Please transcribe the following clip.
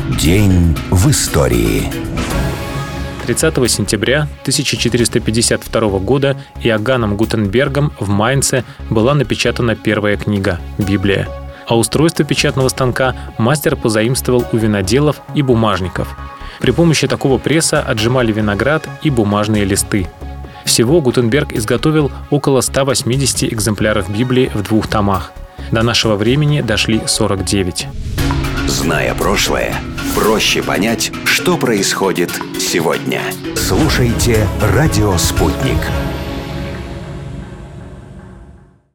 День в истории. 30 сентября 1452 года Иоганном Гутенбергом в Майнце была напечатана первая книга «Библия». А устройство печатного станка мастер позаимствовал у виноделов и бумажников. При помощи такого пресса отжимали виноград и бумажные листы. Всего Гутенберг изготовил около 180 экземпляров Библии в 2 томах. До нашего времени дошли 49. Зная прошлое, проще понять, что происходит сегодня. Слушайте «Радио Спутник».